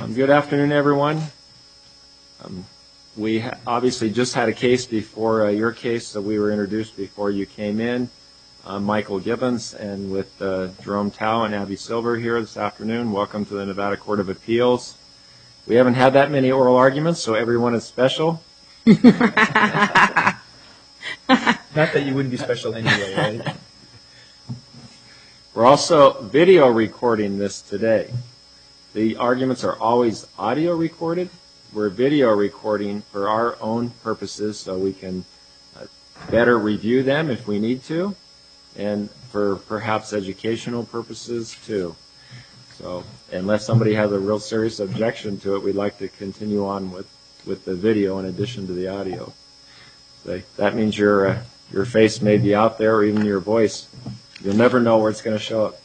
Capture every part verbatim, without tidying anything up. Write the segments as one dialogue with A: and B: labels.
A: Um, good afternoon, everyone. Um, we ha obviously just had a case before uh, your case, so we were introduced before you came in. I'm Michael Gibbons, and with uh, Jerome Tao and Abby Silver here this afternoon. Welcome to the Nevada Court of Appeals. We haven't had that many oral arguments, so everyone is special.
B: Not that you wouldn't be special anyway, right?
A: We're also video recording this today. The arguments are always audio recorded. We're video recording for our own purposes so we can uh, better review them if we need to, and for perhaps educational purposes too. So unless somebody has a real serious objection to it, we'd like to continue on with, with the video in addition to the audio. So that means your, uh, your face may be out there, or even your voice. You'll never know where it's going to show up.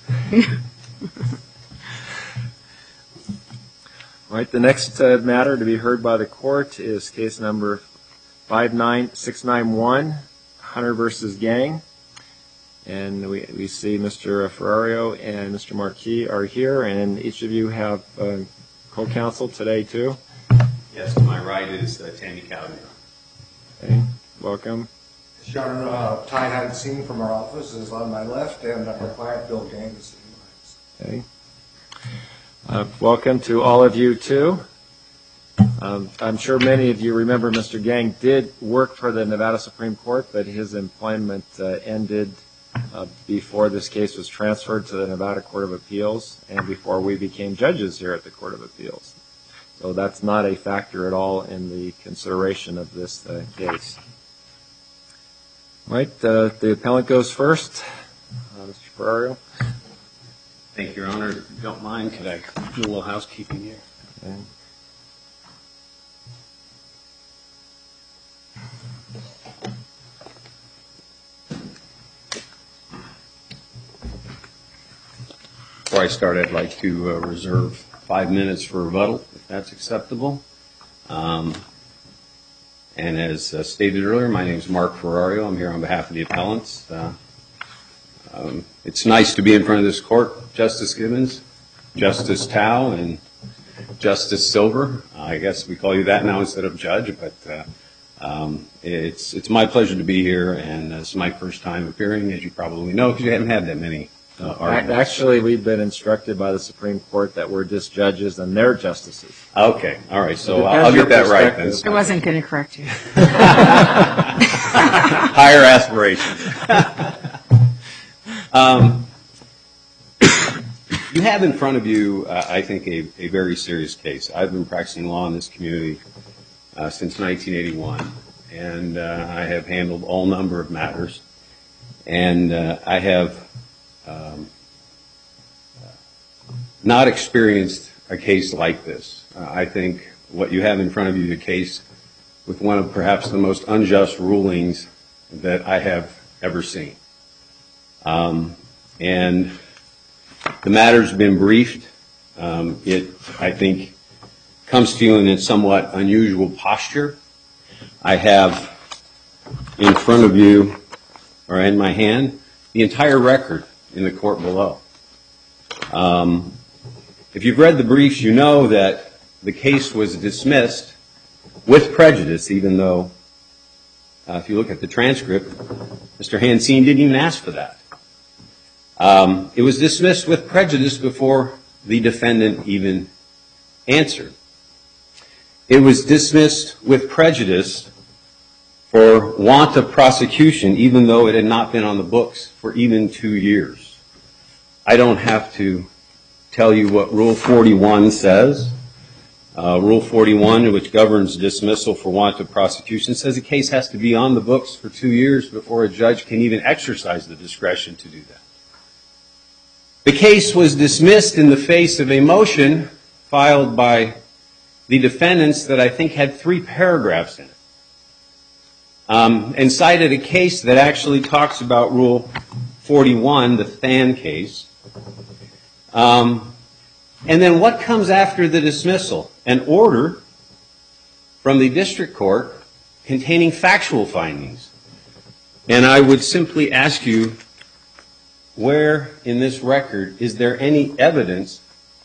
A: All right, the next uh, matter to be heard by the court is case number five nine six nine one, Hunter versus Gang. And we, we see Mister Ferrario and Mister Marquis are here, and each of you have uh, co-counsel today, too.
C: Yes, to my right is uh, Tammy Cowden.
A: Okay, welcome.
D: Sean uh, Ty Hansing from our office is on my left, and our client Bill Gang is sitting
A: Okay. Uh, welcome to all of you, too. Um, I'm sure many of you remember Mister Gang did work for the Nevada Supreme Court, but his employment uh, ended uh, before this case was transferred to the Nevada Court of Appeals and before we became judges here at the Court of Appeals. So that's not a factor at all in the consideration of this uh, case. All right, uh, the appellant goes first. Uh, Mister Ferrario.
C: Thank you, Your Honor. If you don't mind, could I do a little housekeeping here?
A: Okay.
C: Before I start, I'd like to uh, reserve five minutes for rebuttal, if that's acceptable. Um, and as uh, stated earlier, my name is Mark Ferrario. I'm here on behalf of the appellants. Uh, um, it's nice to be in front of this court, Justice Gibbons, Justice Tao, and Justice Silver. Uh, I guess we call you that now instead of judge, but uh, um, it's it's my pleasure to be here, and it's my first time appearing, as you probably know, because you haven't had that many uh, arguments.
A: Actually, we've been instructed by the Supreme Court that we're just judges and they're justices.
C: Okay, all right, so I'll, I'll get that right then.
E: I wasn't going to correct you.
C: Higher aspirations. um, you have in front of you, uh, I think, a, a very serious case. I've been practicing law in this community uh, since nineteen eighty-one, and uh, I have handled all number of matters, and uh, I have um, not experienced a case like this. Uh, I think what you have in front of you is a case with one of perhaps the most unjust rulings that I have ever seen. Um, and the matter's been briefed. Um, it, I think, comes to you in a somewhat unusual posture. I have in front of you, or in my hand, the entire record in the court below. Um, if you've read the briefs, you know that the case was dismissed with prejudice, even though, uh, if you look at the transcript, Mister Hansing didn't even ask for that. Um, it was dismissed with prejudice before the defendant even answered. It was dismissed with prejudice for want of prosecution, even though it had not been on the books for even two years. I don't have to tell you what Rule forty-one says. Uh, Rule forty-one, which governs dismissal for want of prosecution, says a case has to be on the books for two years before a judge can even exercise the discretion to do that. The case was dismissed in the face of a motion filed by the defendants that I think had three paragraphs in it, um, and cited a case that actually talks about Rule forty-one, the Than case. Um, and then what comes after the dismissal? An order from the district court containing factual findings. And I would simply ask you, where in this record is there any evidence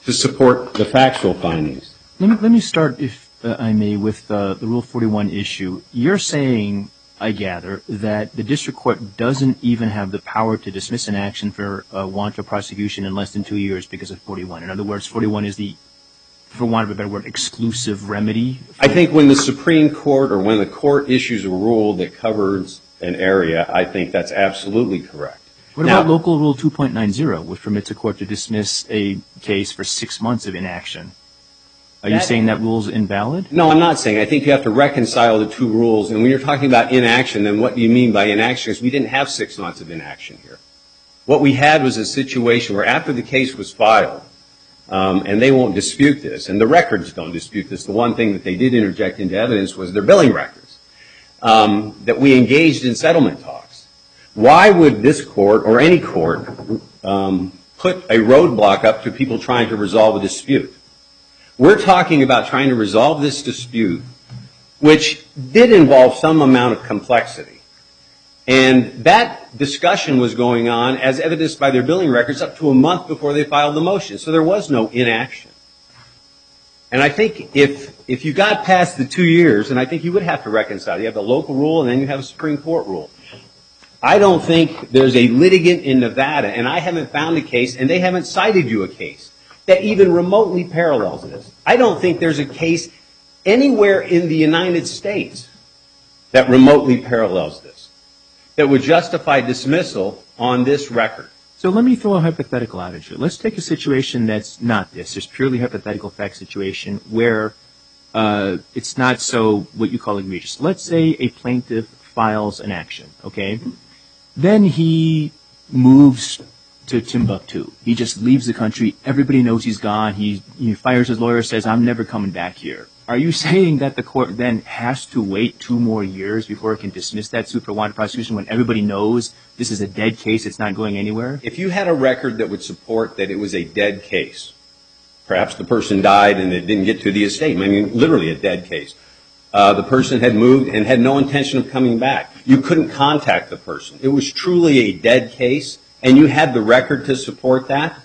C: to support the factual findings.
B: Let me, let me start, if uh, I may, with uh, the Rule forty-one issue. You're saying, I gather, that the district court doesn't even have the power to dismiss an action for uh, want of prosecution in less than two years because of forty-one. In other words, forty-one is the, for want of a better word, exclusive remedy?
C: I think when the Supreme Court or when the court issues a rule that covers an area, I think that's absolutely correct.
B: What
C: now,
B: about Local Rule two point nine zero, which permits a court to dismiss a case for six months of inaction? Are you saying that rule's invalid?
C: No, I'm not saying. I think you have to reconcile the two rules. And when you're talking about inaction, then what do you mean by inaction? Because we didn't have six months of inaction here. What we had was a situation where after the case was filed, um, and they won't dispute this, and the records don't dispute this, the one thing that they did interject into evidence was their billing records, um, that we engaged in settlement talks. Why would this court or any court um, put a roadblock up to people trying to resolve a dispute? We're talking about trying to resolve this dispute, which did involve some amount of complexity. And that discussion was going on, as evidenced by their billing records, up to a month before they filed the motion. So there was no inaction. And I think if, if you got past the two years, and I think you would have to reconcile, you have the local rule and then you have a Supreme Court rule. I don't think there's a litigant in Nevada, and I haven't found a case, and they haven't cited you a case, that even remotely parallels this. I don't think there's a case anywhere in the United States that remotely parallels this, that would justify dismissal on this record.
B: So let me throw a hypothetical out at you. Let's take a situation that's not this, just purely hypothetical fact situation where uh, it's not so what you call egregious. Let's say a plaintiff files an action, okay? Then he moves to Timbuktu. He just leaves the country. Everybody knows he's gone. He, he fires his lawyer, says, I'm never coming back here. Are you saying that the court then has to wait two more years before it can dismiss that suit for wanted prosecution when everybody knows this is a dead case, it's not going anywhere?
C: If you had a record that would support that it was a dead case, perhaps the person died and it didn't get to the estate, I mean, literally a dead case. Uh, the person had moved and had no intention of coming back. You couldn't contact the person. It was truly a dead case, and you had the record to support that,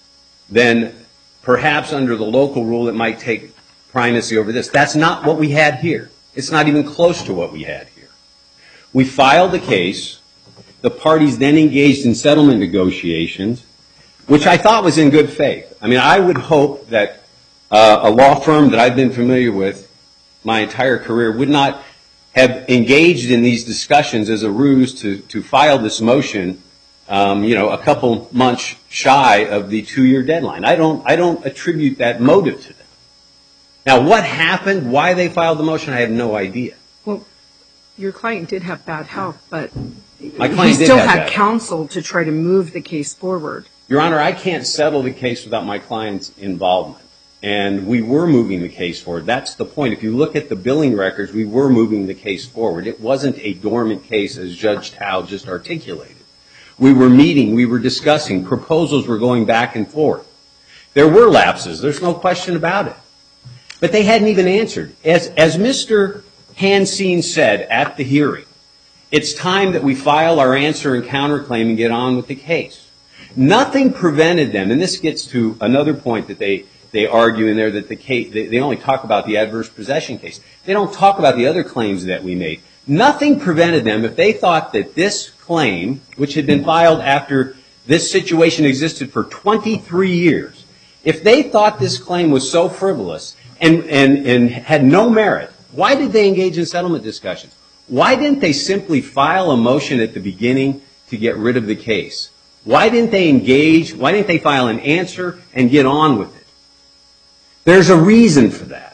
C: then perhaps under the local rule it might take primacy over this. That's not what we had here. It's not even close to what we had here. We filed the case. The parties then engaged in settlement negotiations, which I thought was in good faith. I mean, I would hope that uh, a law firm that I've been familiar with my entire career would not have engaged in these discussions as a ruse to, to file this motion Um, you know, a couple months shy of the two-year deadline. I don't, I don't attribute that motive to them. Now, what happened, why they filed the motion, I have no idea.
E: Well, your client did have bad health, but
C: My client
E: he
C: did
E: still
C: have
E: had
C: bad
E: counsel to try to move the case forward.
C: Your Honor, I can't settle the case without my client's involvement. And we were moving the case forward. That's the point. If you look at the billing records, we were moving the case forward. It wasn't a dormant case, as Judge Tao just articulated. We were meeting, we were discussing, proposals were going back and forth. There were lapses, there's no question about it. But they hadn't even answered. As, as Mister Hansine said at the hearing, it's time that we file our answer and counterclaim and get on with the case. Nothing prevented them, and this gets to another point that they, they argue in there, that the case, they, they only talk about the adverse possession case. They don't talk about the other claims that we made. Nothing prevented them, if they thought that this claim, which had been filed after this situation existed for twenty-three years, if they thought this claim was so frivolous and, and, and had no merit, why did they engage in settlement discussions? Why didn't they simply file a motion at the beginning to get rid of the case? Why didn't they engage, why didn't they file an answer and get on with it? There's a reason for that.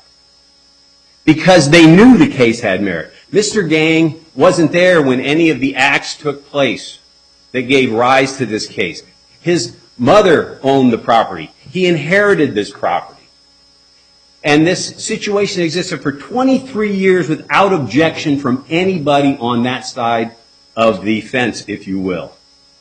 C: Because they knew the case had merit. Mister Gang wasn't there when any of the acts took place that gave rise to this case. His mother owned the property. He inherited this property. And this situation existed for twenty-three years without objection from anybody on that side of the fence, if you will.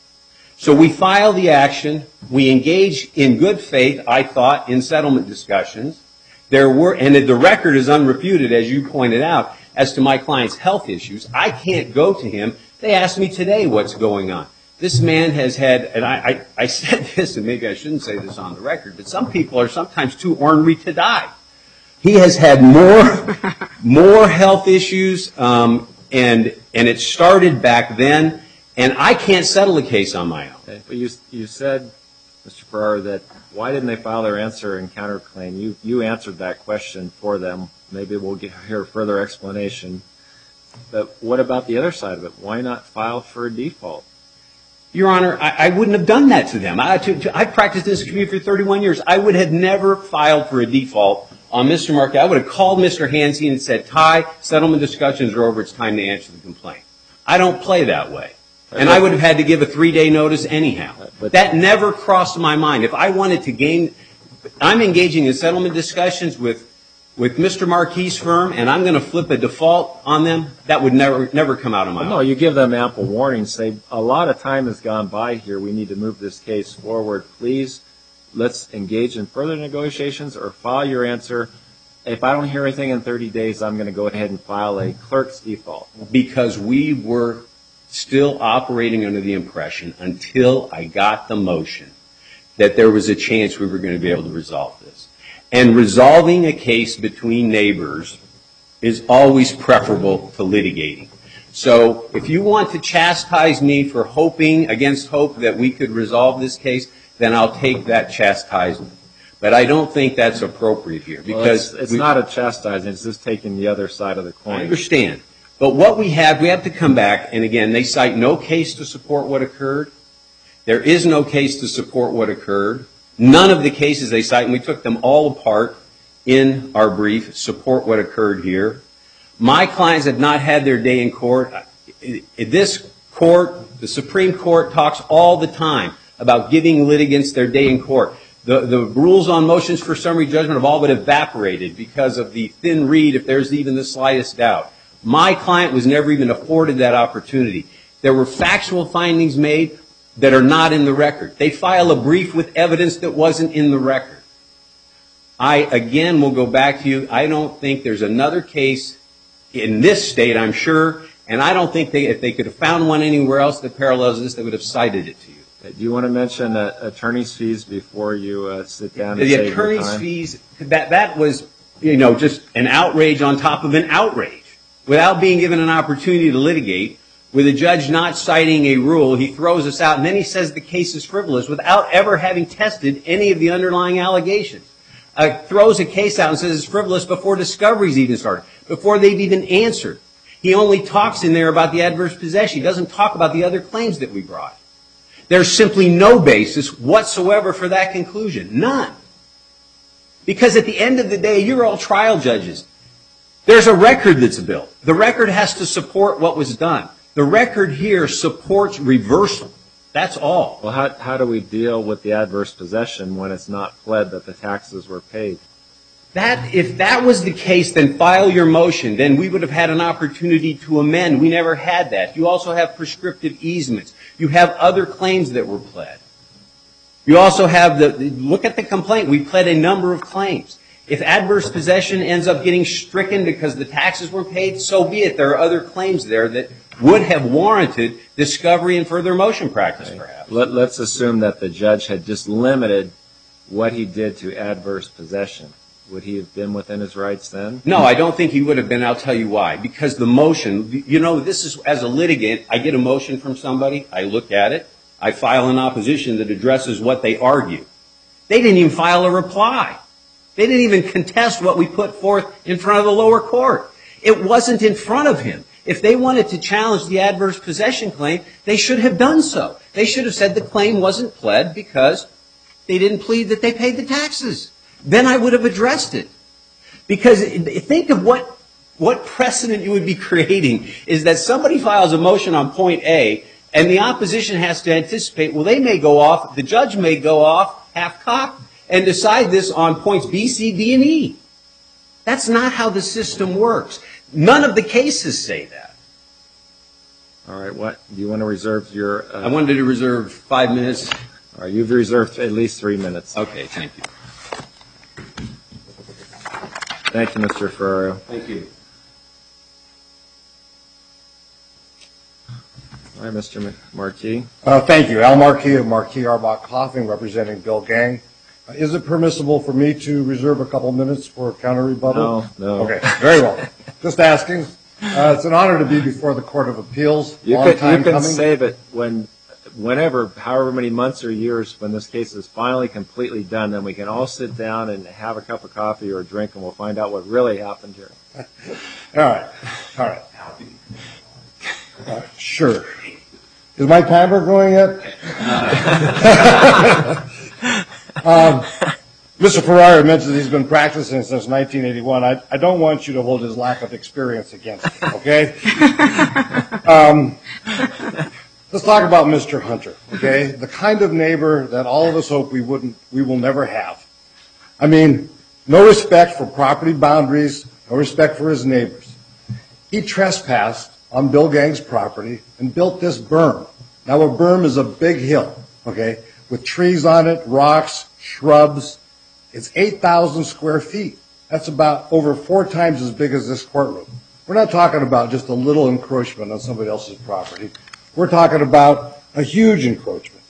C: So we filed the action. We engaged in good faith, I thought, in settlement discussions. There were, and the record is unrefuted, as you pointed out, as to my client's health issues. I can't go to him. They asked me today what's going on. This man has had, and I, I, I said this, and maybe I shouldn't say this on the record, but some people are sometimes too ornery to die. He has had more, more health issues, um, and and it started back then, and I can't settle a case on my own.
A: Okay, but you you said, Mister Ferraro, that why didn't they file their answer and counterclaim? You you answered that question for them. Maybe we'll get, hear further explanation. But what about the other side of it? Why not file for a default?
C: Your Honor, I, I wouldn't have done that to them. I, to, to, I've practiced in this community for thirty-one years. I would have never filed for a default on Mister Markey. I would have called Mister Hansey and said, Ty, settlement discussions are over. It's time to answer the complaint. I don't play that way. And I would have had to give a three-day notice anyhow. But that never crossed my mind. If I wanted to gain, I'm engaging in settlement discussions with with Mister Markey's firm, and I'm going to flip a default on them, that would never never come out of my
A: well,
C: mouth.
A: No, you give them ample warning. Say, a lot of time has gone by here. We need to move this case forward. Please, let's engage in further negotiations or file your answer. If I don't hear anything in thirty days, I'm going to go ahead and file a clerk's default.
C: Because we were still operating under the impression, until I got the motion, that there was a chance we were going to be able to resolve this. And resolving a case between neighbors is always preferable to litigating. So if you want to chastise me for hoping against hope that we could resolve this case, then I'll take that chastisement. But I don't think that's appropriate here. Because
A: well, it's, it's not a chastising. It's just taking the other side of the coin.
C: I understand. But what we have, we have to come back, and again, they cite no case to support what occurred. There is no case to support what occurred. None of the cases they cite, and we took them all apart in our brief, support what occurred here. My clients have not had their day in court. This court, the Supreme Court, talks all the time about giving litigants their day in court. The, the rules on motions for summary judgment have all but evaporated because of the thin reed, if there's even the slightest doubt. My client was never even afforded that opportunity. There were factual findings made that are not in the record. They file a brief with evidence that wasn't in the record. I, again, will go back to you. I don't think there's another case in this state, I'm sure, and I don't think they, if they could have found one anywhere else that parallels this, they would have cited it to you.
A: Do you want to mention uh, attorney's fees before you uh, sit down and
C: the
A: save your
C: attorney's
A: time?
C: fees, that, that was, you know, just an outrage on top of an outrage. Without being given an opportunity to litigate, with a judge not citing a rule, he throws us out, and then he says the case is frivolous without ever having tested any of the underlying allegations. Uh, throws a case out and says it's frivolous before discovery's even started, before they've even answered. He only talks in there about the adverse possession. He doesn't talk about the other claims that we brought. There's simply no basis whatsoever for that conclusion. None. Because at the end of the day, you're all trial judges. There's a record that's built. The record has to support what was done. The record here supports reversal. That's all.
A: Well, how, how do we deal with the adverse possession when it's not pled that the taxes were paid?
C: That, if that was the case, then file your motion. Then we would have had an opportunity to amend. We never had that. You also have prescriptive easements. You have other claims that were pled. You also have the, look at the complaint. We pled a number of claims. If adverse possession ends up getting stricken because the taxes were paid, so be it. There are other claims there that would have warranted discovery and further motion practice, okay. Perhaps.
A: Let, let's assume that the judge had just limited what he did to adverse possession. Would he have been within his rights then?
C: No, I don't think he would have been. I'll tell you why. Because the motion, you know, this is, as a litigant, I get a motion from somebody, I look at it, I file an opposition that addresses what they argue. They didn't even file a reply. They didn't even contest what we put forth in front of the lower court. It wasn't in front of him. If they wanted to challenge the adverse possession claim, they should have done so. They should have said the claim wasn't pled because they didn't plead that they paid the taxes. Then I would have addressed it. Because think of what, what precedent you would be creating is that somebody files a motion on point A and the opposition has to anticipate, well, they may go off, the judge may go off half-cocked and decide this on points B, C, D, and E. That's not how the system works. None of the cases say that.
A: All right. What do you want to reserve your? Uh,
C: I wanted to reserve five minutes.
A: All right. You've reserved at least three minutes.
C: Okay. Thank you.
A: Thank you, Mister Ferraro.
C: Thank you.
A: Hi, Mister Marquis.
D: Uh, thank you. Al Marquis of Marquis Arbach Coughing, representing Bill Gang. Uh, is it permissible for me to reserve a couple minutes for counter rebuttal?
A: No, no.
D: Okay, very well. Just asking. Uh, it's an honor to be before the Court of Appeals.
A: You
D: Long
A: could,
D: time
A: you can
D: coming.
A: save it when, whenever, however many months or years, when this case is finally completely done, then we can all sit down and have a cup of coffee or a drink, and we'll find out what really happened here.
D: All right. All right. Uh, sure. Is my timer going yet? um, Mister Ferrara mentioned he's been practicing since nineteen eighty-one. I, I don't want you to hold his lack of experience against him, okay? um, let's talk about Mister Hunter, okay? The kind of neighbor that all of us hope we wouldn't, we will never have. I mean, no respect for property boundaries, no respect for his neighbors. He trespassed on Bill Gang's property and built this berm. Now, a berm is a big hill, okay, with trees on it, rocks, shrubs. It's eight thousand square feet. That's about over four times as big as this courtroom. We're not talking about just a little encroachment on somebody else's property. We're talking about a huge encroachment.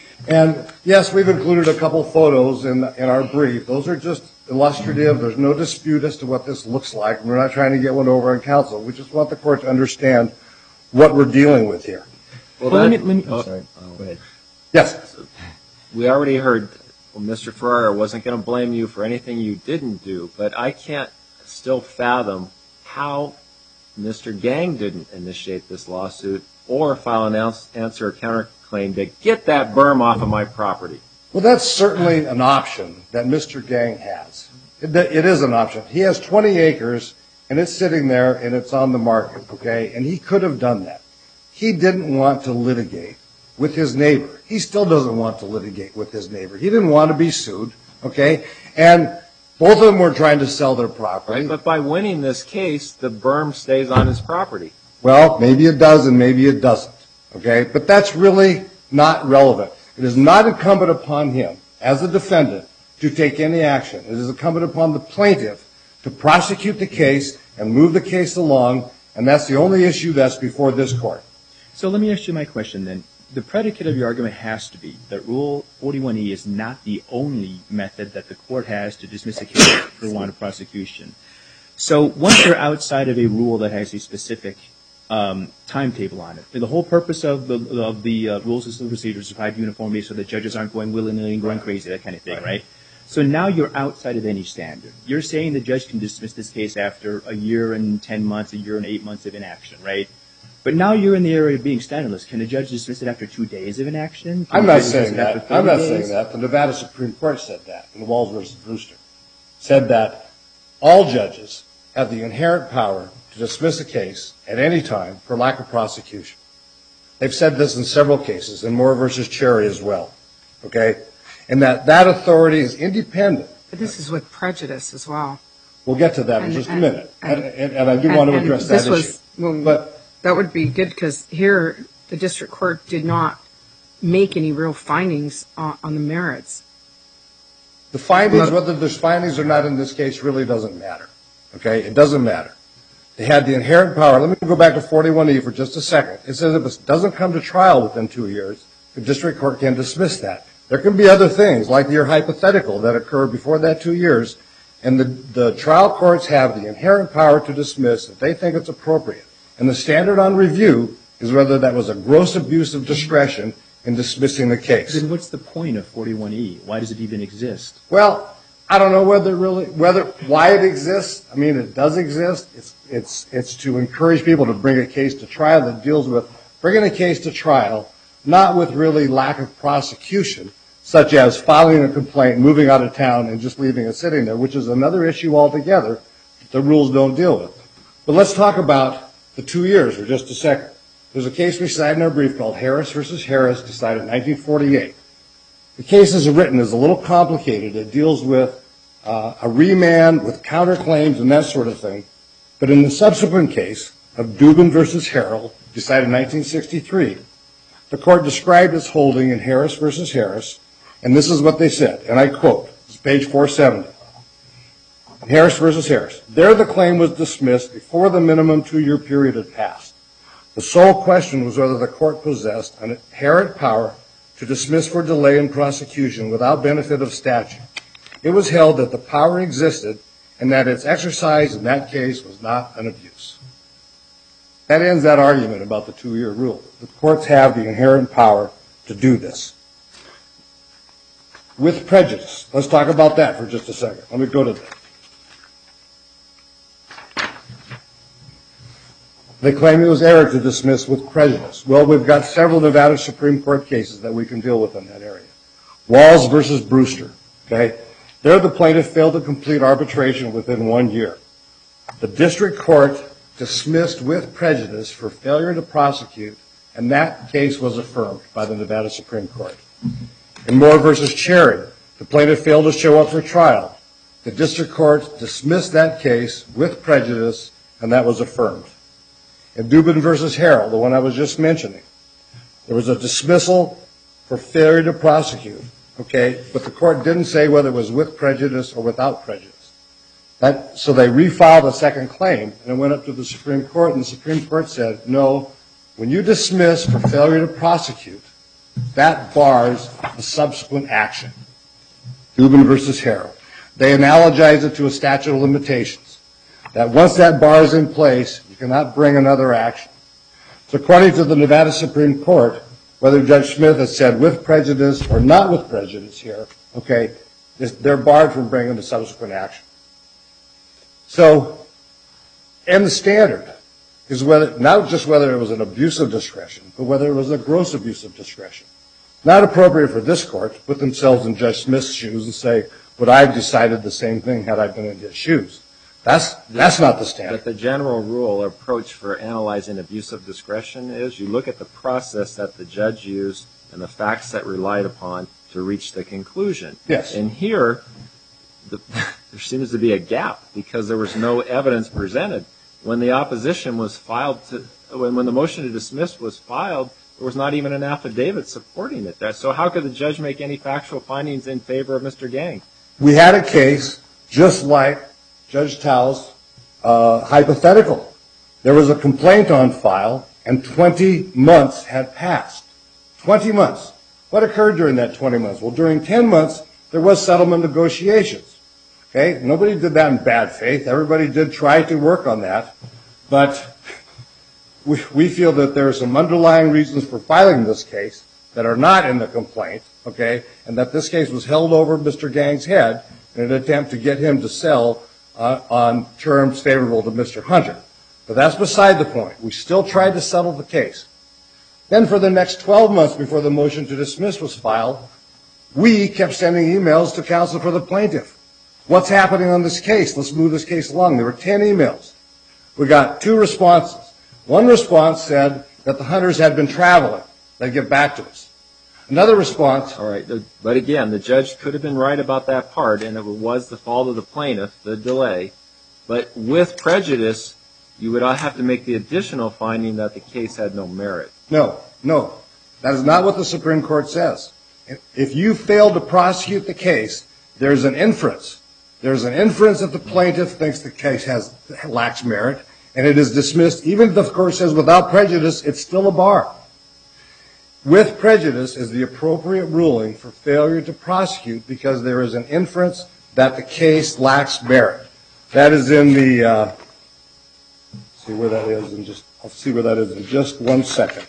D: And yes, we've included a couple photos in, in our brief. Those are just illustrative. There's no dispute as to what this looks like. We're not trying to get one over on council. We just want the court to understand what we're dealing with here.
A: Well,
B: Well, let
A: that-
B: me, let me,
A: oh,
B: oh, sorry. Go ahead.
D: Yes.
A: We already heard, well, Mister Ferrara wasn't going to blame you for anything you didn't do, but I can't still fathom how Mister Gang didn't initiate this lawsuit or file an ans- answer or counterclaim to get that berm off of my property.
D: Well, that's certainly an option that Mister Gang has. It, it is an option. He has twenty acres, and it's sitting there, and it's on the market, okay? And he could have done that. He didn't want to litigate with his neighbor. He still doesn't want to litigate with his neighbor. He didn't want to be sued, okay? And both of them were trying to sell their property.
A: But by winning this case, the berm stays on his property.
D: Well, maybe it does and maybe it doesn't, okay? But that's really not relevant. It is not incumbent upon him, as a defendant, to take any action. It is incumbent upon the plaintiff to prosecute the case and move the case along, and that's the only issue that's before this court.
B: So let me ask you my question then. The predicate of your argument has to be that Rule forty-one E is not the only method that the court has to dismiss a case for want of prosecution. So once you're outside of a rule that has a specific um, timetable on it, the whole purpose of the of the uh, rules and procedures is to provide uniformity so that judges aren't going willy-nilly and going crazy, that kind of thing, right. right? So now you're outside of any standard. You're saying the judge can dismiss this case after a year and ten months, a year and eight months of inaction, right? But now you're in the area of being standardless. Can a judge dismiss it after two days of inaction? Can
D: I'm
B: a
D: not
B: judge
D: saying
B: dismiss it after
D: that.
B: thirty
D: I'm not
B: days?
D: saying that. The Nevada Supreme Court said that in Walls versus Brewster. Said that all judges have the inherent power to dismiss a case at any time for lack of prosecution. They've said this in several cases, in Moore versus Cherry as well, okay? And that that authority is independent.
E: But this is with prejudice as well.
D: We'll get to that in
E: And-
D: just a
E: and-
D: minute. And,
E: and-
D: and, and I do
E: And-
D: want to
E: and
D: address
E: this
D: that
E: was-
D: issue.
E: well,
D: But
E: that would be good because here the district court did not make any real findings on, on the merits.
D: the findings,
E: Look-
D: whether there's findings or not in this case, really doesn't matter. Okay? It doesn't matter. They had the inherent power. Let me go back to forty-one E for just a second. It says if it doesn't come to trial within two years, the district court can dismiss that. There can be other things, like your hypothetical, that occur before that two years, and the, the trial courts have the inherent power to dismiss if they think it's appropriate. And the standard on review is whether that was a gross abuse of discretion in dismissing the case.
B: Then what's the point of forty-one E? Why does it even exist?
D: Well, I don't know whether really, whether, why it exists. I mean, it does exist. It's, it's, it's to encourage people to bring a case to trial that deals with bringing a case to trial, not with really lack of prosecution, such as filing a complaint, moving out of town, and just leaving it sitting there, which is another issue altogether that the rules don't deal with. But let's talk about the two years for just a second. There's a case we cited in our brief called Harris versus Harris, decided in nineteen forty-eight. The case as written is a little complicated. It deals with uh, a remand with counterclaims and that sort of thing. But in the subsequent case of Dubin versus Harrell, decided in nineteen sixty-three, the court described its holding in Harris versus Harris, and this is what they said, and I quote, it's page four seventy. Harris versus Harris. There the claim was dismissed before the minimum two-year period had passed. The sole question was whether the court possessed an inherent power to dismiss for delay in prosecution without benefit of statute. It was held that the power existed and that its exercise in that case was not an abuse. That ends that argument about the two-year rule. The courts have the inherent power to do this. With prejudice, let's talk about that for just a second. Let me go to that. They claim it was error to dismiss with prejudice. Well, we've got several Nevada Supreme Court cases that we can deal with in that area. Walls versus Brewster, okay? There the plaintiff failed to complete arbitration within one year. The district court dismissed with prejudice for failure to prosecute, and that case was affirmed by the Nevada Supreme Court. In Moore versus Cherry, the plaintiff failed to show up for trial. The district court dismissed that case with prejudice, and that was affirmed. In Dubin versus Harrell, the one I was just mentioning, there was a dismissal for failure to prosecute, okay, but the court didn't say whether it was with prejudice or without prejudice. That, so they refiled a second claim, and it went up to the Supreme Court, and the Supreme Court said, no, when you dismiss for failure to prosecute, that bars a subsequent action. Dubin versus Harrell. They analogize it to a statute of limitations, that once that bar is in place, you cannot bring another action. So according to the Nevada Supreme Court, whether Judge Smith has said with prejudice or not with prejudice here, okay, they're barred from bringing a subsequent action. So, and the standard is whether, not just whether it was an abuse of discretion, but whether it was a gross abuse of discretion. Not appropriate for this court to put themselves in Judge Smith's shoes and say, would I have decided the same thing had I been in his shoes? That's, that's not the standard.
A: But the general rule or approach for analyzing abuse of discretion is you look at the process that the judge used and the facts that relied upon to reach the conclusion.
D: Yes.
A: And here, the, there seems to be a gap because there was no evidence presented. When the opposition was filed, to, when, when the motion to dismiss was filed, there was not even an affidavit supporting it. So how could the judge make any factual findings in favor of Mister Gang?
D: We had a case just like Judge Tao's uh, hypothetical. There was a complaint on file, and twenty months had passed. twenty months. What occurred during that twenty months? Well, during ten months, there was settlement negotiations. Okay? Nobody did that in bad faith. Everybody did try to work on that. But we, we feel that there are some underlying reasons for filing this case that are not in the complaint, okay, and that this case was held over Mister Gang's head in an attempt to get him to sell uh, on terms favorable to Mister Hunter. But that's beside the point. We still tried to settle the case. Then for the next twelve months before the motion to dismiss was filed, we kept sending emails to counsel for the plaintiff. What's happening on this case? Let's move this case along. There were ten emails. We got two responses. One response said that the Hunters had been traveling. They'd get back to us. Another response.
A: All right. But again, the judge could have been right about that part, and it was the fault of the plaintiff, the delay. But with prejudice, you would have to make the additional finding that the case had no merit.
D: No, no. That is not what the Supreme Court says. If you fail to prosecute the case, there's an inference. There's an inference that the plaintiff thinks the case has lacks merit, and it is dismissed. Even if the court says without prejudice, it's still a bar. With prejudice is the appropriate ruling for failure to prosecute because there is an inference that the case lacks merit. That is in the, uh, see where that is in just, I'll see where that is in just one second.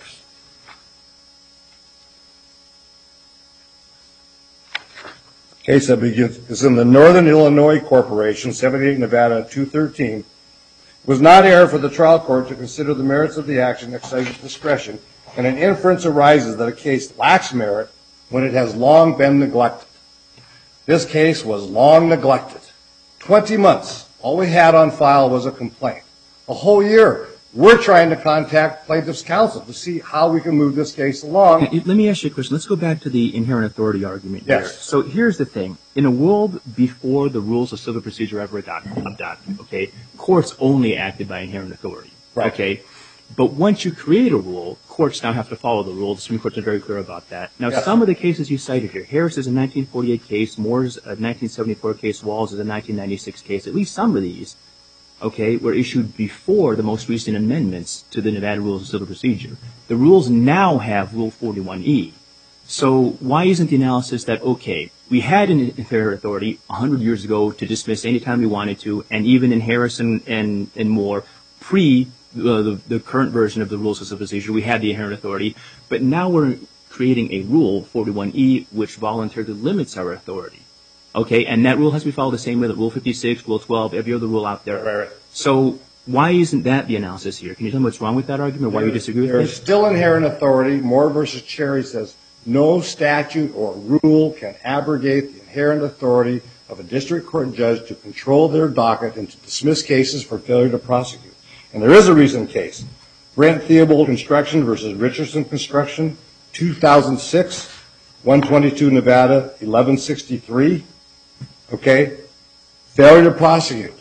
D: Case that begins is in the Northern Illinois Corporation, seventy-eight Nevada two thirteen. It was not error for the trial court to consider the merits of the action exercise discretion, and an inference arises that a case lacks merit when it has long been neglected. This case was long neglected. Twenty months. All we had on file was a complaint. A whole year. We're trying to contact plaintiff's counsel to see how we can move this case along.
B: Let me ask you a question. Let's go back to the inherent authority argument here.
D: Yes.
B: So here's the thing. In a world before the rules of civil procedure ever adopted, okay, courts only acted by inherent authority.
D: Right.
B: Okay. But once you create a rule, courts now have to follow the rule. The Supreme Courts are very clear about that. Now,
D: yes.
B: Some of the cases you cited here, Harris is a nineteen forty-eight case, Moore's a nineteen seventy-four case, Walls is a nineteen ninety-six case. At least some of these okay, were issued before the most recent amendments to the Nevada Rules of Civil Procedure. The rules now have Rule forty-one E. So why isn't the analysis that, okay, we had an inherent authority one hundred years ago to dismiss any time we wanted to, and even in Harrison and, and more, pre uh, the, the current version of the Rules of Civil Procedure, we had the inherent authority, but now we're creating a Rule, forty-one E, which voluntarily limits our authority. Okay, and that rule has to be followed the same way that Rule fifty-six, Rule twelve, every other rule out there.
D: Right, right.
B: So why isn't that the analysis here? Can you tell me what's wrong with that argument, or why you disagree with it?
D: There's still inherent authority. Moore versus Cherry says no statute or rule can abrogate the inherent authority of a district court judge to control their docket and to dismiss cases for failure to prosecute. And there is a recent case, Brent Theobald Construction versus Richardson Construction, two thousand six, one twenty-two Nevada, eleven sixty-three. Okay? Failure to prosecute.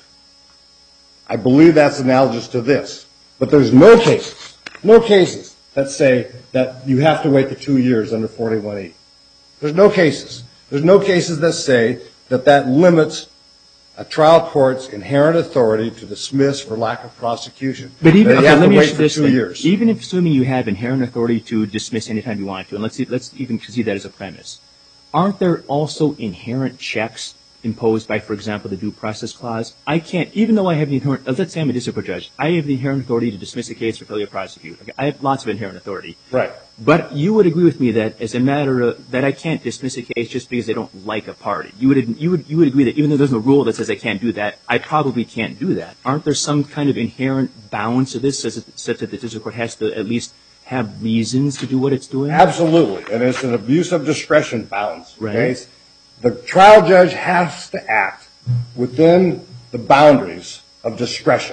D: I believe that's analogous to this. But there's no cases, no cases that say that you have to wait the two years under forty-one E. There's no cases. There's no cases that say that that limits a trial court's inherent authority to dismiss for lack of prosecution.
B: But even,
D: you
B: okay,
D: have
B: let
D: to
B: me
D: wait
B: ask you
D: for
B: this
D: two
B: thing.
D: years.
B: Even if assuming you have inherent authority to dismiss anytime you want to, and let's see, let's even concede that as a premise, aren't there also inherent checks imposed by, for example, the due process clause? I can't, even though I have the inherent, let's say I'm a district court judge, I have the inherent authority to dismiss a case for failure to prosecute. Okay, I have lots of inherent authority.
D: Right.
B: But you would agree with me that as a matter of, that I can't dismiss a case just because they don't like a party. You would, you would, you would agree that even though there's no rule that says I can't do that, I probably can't do that. Aren't there some kind of inherent bounds to this such that the district court has to at least have reasons to do what it's doing?
D: Absolutely. And it's an abuse of discretion bounds. Okay?
B: Right.
D: The trial judge has to act within the boundaries of discretion.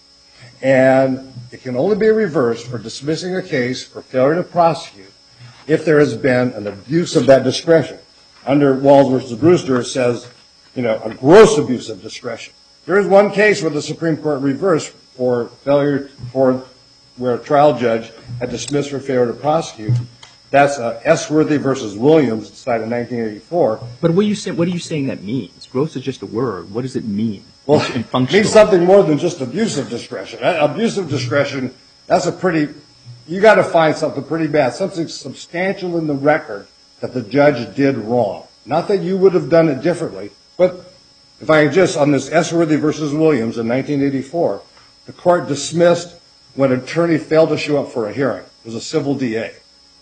D: And it can only be reversed for dismissing a case for failure to prosecute if there has been an abuse of that discretion. Under Walls versus Brewster, it says, you know, a gross abuse of discretion. There is one case where the Supreme Court reversed for failure, for where a trial judge had dismissed for failure to prosecute. That's uh, S-Worthy versus Williams, decided in nineteen eighty-four.
B: But what are you saying? What are you saying that means? Gross is just a word. What does it mean?
D: Well,
B: in
D: it means something more than just abuse of discretion. Uh, abuse of discretion, that's a pretty, you got to find something pretty bad, something substantial in the record that the judge did wrong. Not that you would have done it differently, but if I just, on this S-Worthy versus Williams in nineteen eighty-four, the court dismissed when an attorney failed to show up for a hearing. It was a civil D A.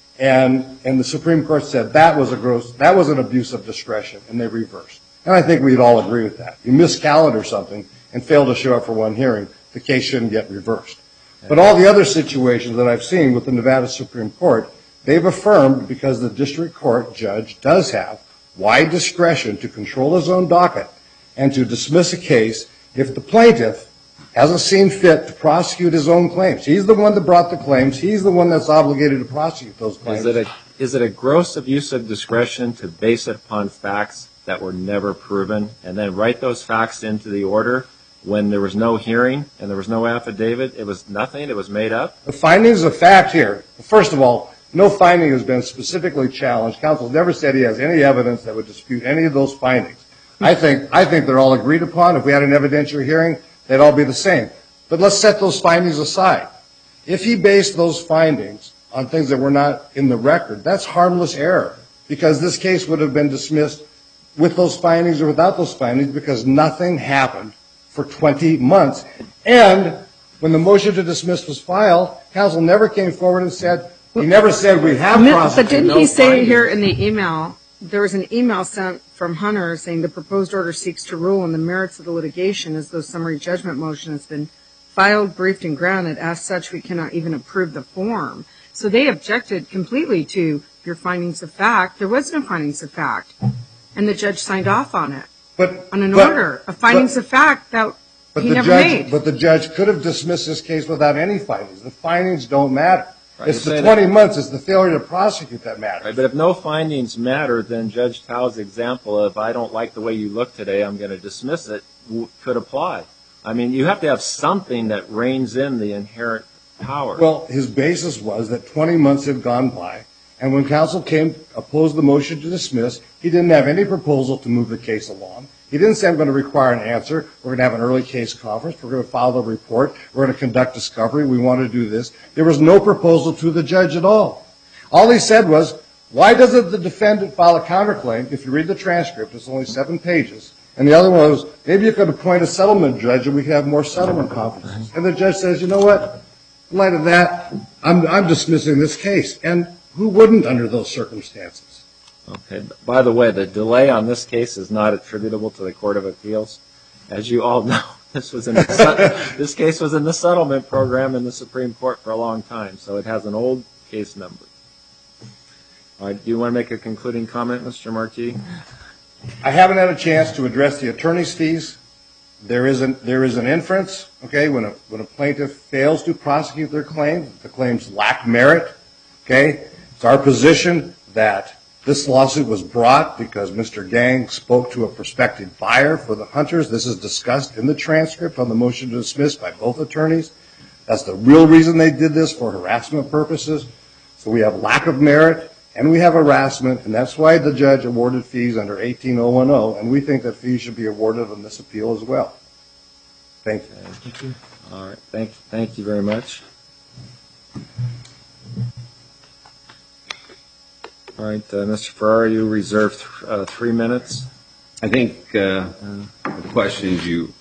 D: And, and the Supreme Court said that was a gross, that was an abuse of discretion, and they reversed. And I think we'd all agree with that. You miscalendar something and fail to show up for one hearing, the case shouldn't get reversed. But all the other situations that I've seen with the Nevada Supreme Court, they've affirmed because the district court judge does have wide discretion to control his own docket and to dismiss a case if the plaintiff hasn't seen fit to prosecute his own claims. He's the one that brought the claims. He's the one that's obligated to prosecute those claims.
A: Is it a, is it a gross abuse of discretion to base it upon facts that were never proven and then write those facts into the order when there was no hearing and there was no affidavit? It was nothing. It was made up.
D: The findings of fact here, first of all, no finding has been specifically challenged. Counsel's never said he has any evidence that would dispute any of those findings. I think, I think they're all agreed upon. If we had an evidentiary hearing, they'd all be the same. But let's set those findings aside. If he based those findings on things that were not in the record, that's harmless error because this case would have been dismissed with those findings or without those findings because nothing happened for twenty months. And when the motion to dismiss was filed, counsel never came forward and said, he never said we have prosecuted.
E: But didn't
D: no
E: he say
D: findings.
E: here in the email, there was an email sent from Hunter saying the proposed order seeks to rule on the merits of the litigation as though summary judgment motion has been filed, briefed, and granted. As such, we cannot even approve the form. So they objected completely to your findings of fact. There was no findings of fact. And the judge signed off on it,
D: But,
E: on an
D: but,
E: order of findings
D: but,
E: of fact that
D: but
E: he
D: the
E: never
D: judge,
E: made.
D: But the judge could have dismissed this case without any findings. The findings don't matter.
A: Right,
D: It's
A: you
D: the
A: say
D: twenty
A: that-
D: months, it's the failure to prosecute that matters.
A: Right, but if no findings matter, then Judge Tao's example of I don't like the way you look today, I'm going to dismiss it, w- could apply. I mean, you have to have something that reins in the inherent power.
D: Well, his basis was that twenty months had gone by, and when counsel came, opposed the motion to dismiss, he didn't have any proposal to move the case along. He He didn't say I'm going to require an answer. We're going to have an early case conference. We're going to file the report. We're going to conduct discovery. We want to do this. There was no proposal to the judge at all. All he said was, why doesn't the defendant file a counterclaim? If you read the transcript, it's only seven pages. And the other one was, maybe you could appoint a settlement judge and we could have more settlement conferences. And the judge says, you know what? In light of that, I'm, I'm dismissing this case. And who wouldn't under those circumstances?
A: Okay. By the way, the delay on this case is not attributable to the Court of Appeals. As you all know, this was in the, this case was in the settlement program in the Supreme Court for a long time, so it has an old case number. All right. Do you want to make a concluding comment, Mister Markey?
D: I haven't had a chance to address the attorney's fees. There is an, there is an inference, okay, when a, when a plaintiff fails to prosecute their claim, the claims lack merit, okay? It's our position that this lawsuit was brought because Mister Gang spoke to a prospective buyer for the Hunters. This is discussed in the transcript on the motion to dismiss by both attorneys. That's the real reason they did this, for harassment purposes. So we have lack of merit. And we have harassment, and that's why the judge awarded fees under eighteen oh one oh, and we think that fees should be awarded on this appeal as well. Thank you.
A: Thank you. All right. Thank, thank you very much. All right, uh, Mister Ferrara, you reserved th- uh, three minutes.
C: I think uh, the questions you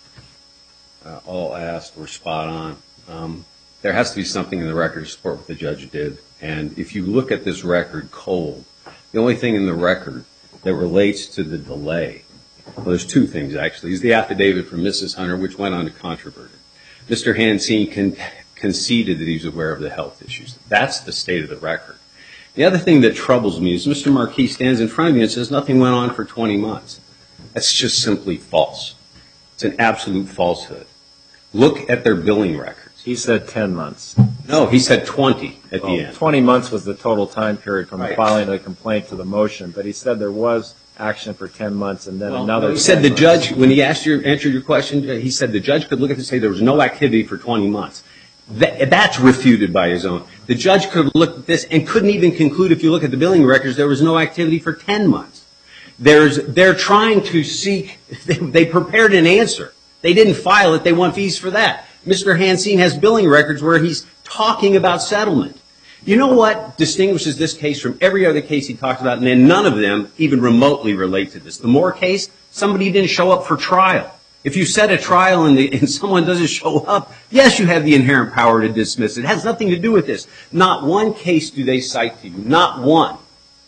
C: uh, all asked were spot on. Um, there has to be something in the record to support what the judge did. And if you look at this record cold, the only thing in the record that relates to the delay, well, there's two things actually, is the affidavit from Missus Hunter, which went uncontroverted. Mister Hansine con- conceded that he was aware of the health issues. That's the state of the record. The other thing that troubles me is Mister Markey stands in front of me and says nothing went on for twenty months. That's just simply false. It's an absolute falsehood. Look at their billing records.
A: He said ten months.
C: No, he said twenty at
A: Well,
C: the end.
A: twenty months was the total time period from
C: Right.
A: the filing of the complaint to the motion, but he said there was action for ten months and then
C: Well,
A: another
C: no, he said the
A: ten
C: judge,
A: months.
C: when he asked your, answered your question, he said the judge could look at this and say there was no activity for twenty months. That, that's refuted by his own. The judge could look at this and couldn't even conclude, if you look at the billing records, there was no activity for ten months. There's, they're trying to seek, they, they prepared an answer. They didn't file it, they want fees for that. Mister Hansine has billing records where he's talking about settlement. You know what distinguishes this case from every other case he talks about, and then none of them even remotely relate to this? The Moore case, somebody didn't show up for trial. If you set a trial and, the, and someone doesn't show up, yes, you have the inherent power to dismiss it. It has nothing to do with this. Not one case do they cite to you, not one,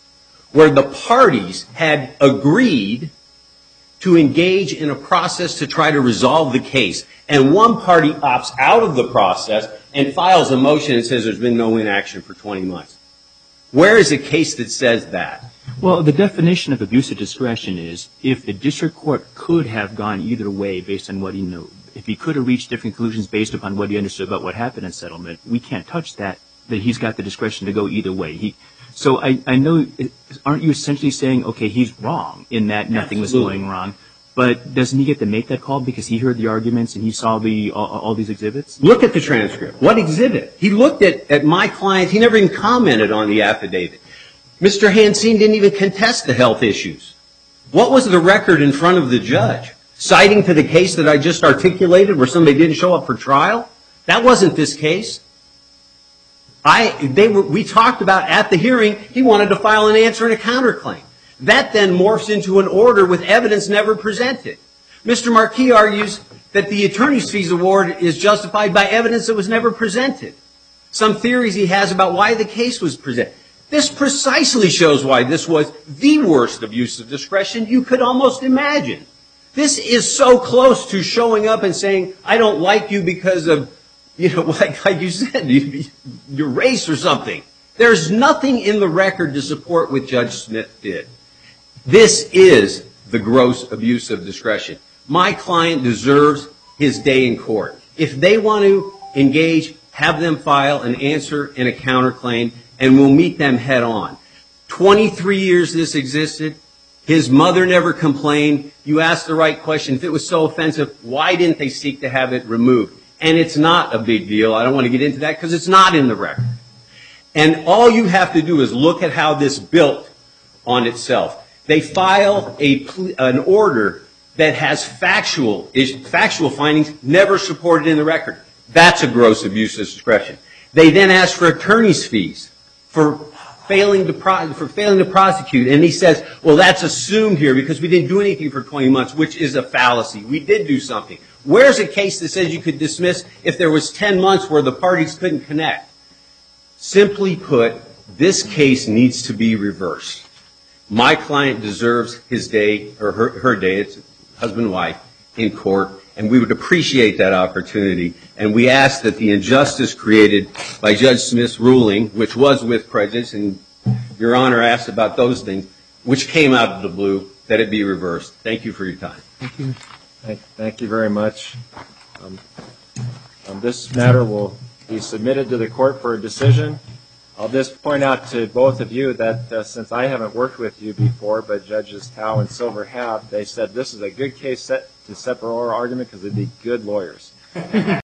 C: where the parties had agreed to engage in a process to try to resolve the case, and one party opts out of the process and files a motion and says there's been no inaction for twenty months. Where is a case that says that?
B: Well, the definition of abuse of discretion is if the district court could have gone either way based on what he knew, if he could have reached different conclusions based upon what he understood about what happened in settlement, we can't touch that, that he's got the discretion to go either way. He, so I, I know, aren't you essentially saying, okay, he's wrong in that nothing
C: Absolutely.
B: was going wrong, but doesn't he get to make that call because he heard the arguments and he saw the all, all these exhibits?
C: Look at the transcript. What exhibit? He looked at, at my client. He never even commented on the affidavit. Mister Hansine didn't even contest the health issues. What was the record in front of the judge? Citing to the case that I just articulated where somebody didn't show up for trial? That wasn't this case. I, they were, we talked about at the hearing, he wanted to file an answer and a counterclaim. That then morphs into an order with evidence never presented. Mister Markey argues that the attorney's fees award is justified by evidence that was never presented. Some theories he has about why the case was presented. This precisely shows why this was the worst abuse of discretion you could almost imagine. This is so close to showing up and saying, I don't like you because of, you know, like, like you said, your race or something. There's nothing in the record to support what Judge Smith did. This is the gross abuse of discretion. My client deserves his day in court. If they want to engage, have them file an answer and a counterclaim, and we'll meet them head on. twenty-three years this existed. His mother never complained. You asked the right question. If it was so offensive, why didn't they seek to have it removed? And it's not a big deal. I don't want to get into that because it's not in the record. And all you have to do is look at how this built on itself. They file a, an order that has factual, is, factual findings never supported in the record. That's a gross abuse of discretion. They then ask for attorney's fees for failing to pro- for failing to prosecute, and he says, well, that's assumed here because we didn't do anything for twenty months, which is a fallacy. We did do something. Where's a case that says you could dismiss if there was ten months where the parties couldn't connect? Simply put, this case needs to be reversed. My client deserves his day, or her, her day, it's husband and wife, in court, and we would appreciate that opportunity. And we ask that the injustice created by Judge Smith's ruling, which was with prejudice, and Your Honor asked about those things, which came out of the blue, that it be reversed. Thank you for your time.
B: Thank you.
A: Thank, thank you very much. Um, um, this matter will be submitted to the court for a decision. I'll just point out to both of you that uh, since I haven't worked with you before, but Judges Tao and Silver have, they said this is a good case set to set for oral argument because they'd be good lawyers.